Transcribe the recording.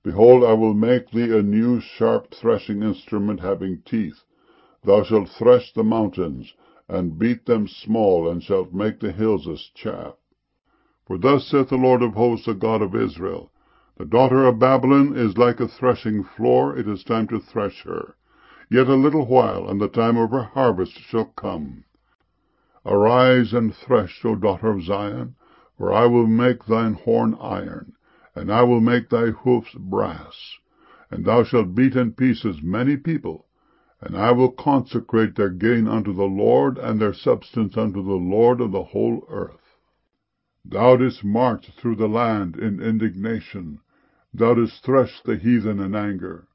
Behold, I will make thee a new sharp threshing instrument having teeth. Thou shalt thresh the mountains, and beat them small, and shalt make the hills as chaff. For thus saith the Lord of hosts, the God of Israel, The daughter of Babylon is like a threshing floor, it is time to thresh her. Yet a little while, and the time of her harvest shall come. Arise and thresh, O daughter of Zion, for I will make thine horn iron, and I will make thy hoofs brass. And thou shalt beat in pieces many people, and I will consecrate their gain unto the Lord, and their substance unto the Lord of the whole earth. Thou didst march through the land in indignation. Thou didst thresh the heathen in anger.